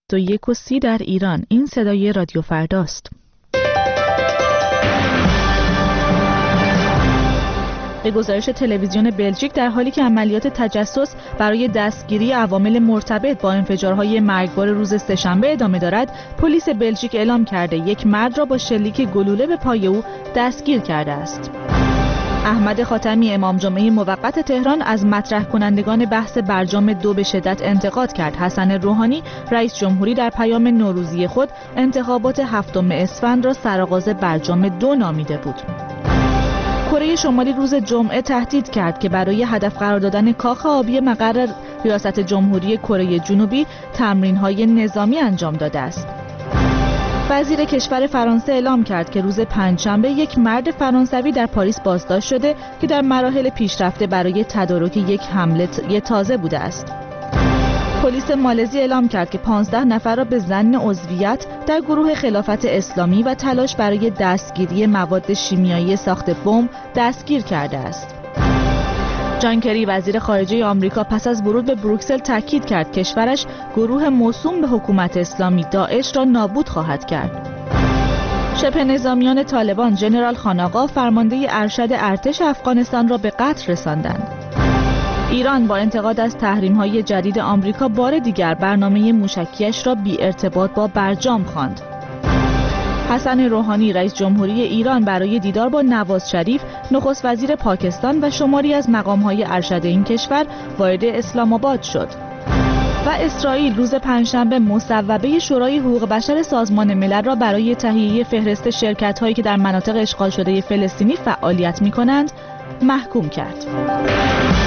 21:30 در ایران. این صدای رادیو فرداست. به گزارش تلویزیون بلژیک، در حالی که عملیات تجسس برای دستگیری عوامل مرتبط با انفجارهای مرگبار روز سه‌شنبه ادامه دارد، پلیس بلژیک اعلام کرده یک مرد را با شلیک گلوله به پای او دستگیر کرده است. احمد خاتمی، امام جمعه موقت تهران، از مطرح کنندگان بحث برجام 2 به شدت انتقاد کرد. حسن روحانی، رئیس جمهوری، در پیام نوروزی خود انتخابات 7 اسفند را سرآغاز برجام 2 نامیده بود. کره شمالی روز جمعه تهدید کرد که برای هدف قرار دادن کاخ آبی مقر ریاست جمهوری کره جنوبی تمرین‌های نظامی انجام داده است. وزیر کشور فرانسه اعلام کرد که روز پنجشنبه یک مرد فرانسوی در پاریس بازداشت شده که در مراحل پیشرفته برای تدارک یک حمله تازه بوده است. پلیس مالزی اعلام کرد که 15 نفر را به ظن عضویت در گروه خلافت اسلامی و تلاش برای دستگیری مواد شیمیایی ساخت بمب دستگیر کرده است. جان کری، وزیر خارجه آمریکا، پس از ورود به بروکسل تاکید کرد کشورش گروه موسوم به حکومت اسلامی داعش را نابود خواهد کرد. شبه نظامیان طالبان ژنرال خان آقا، فرمانده ارشد ارتش افغانستان، را به قتل رساندند. ایران با انتقاد از تحریم‌های جدید آمریکا بار دیگر برنامه موشکیش را بی ارتباط با برجام خواند. حسن روحانی، رئیس جمهوری ایران، برای دیدار با نواز شریف، نخست وزیر پاکستان و شماری از مقام‌های ارشد این کشور وارد اسلام آباد شد. و اسرائیل روز پنجشنبه مصوبه شورای حقوق بشر سازمان ملل را برای تهیه فهرست شرکت‌هایی که در مناطق اشغال شده فلسطینی فعالیت می‌کنند محکوم کرد.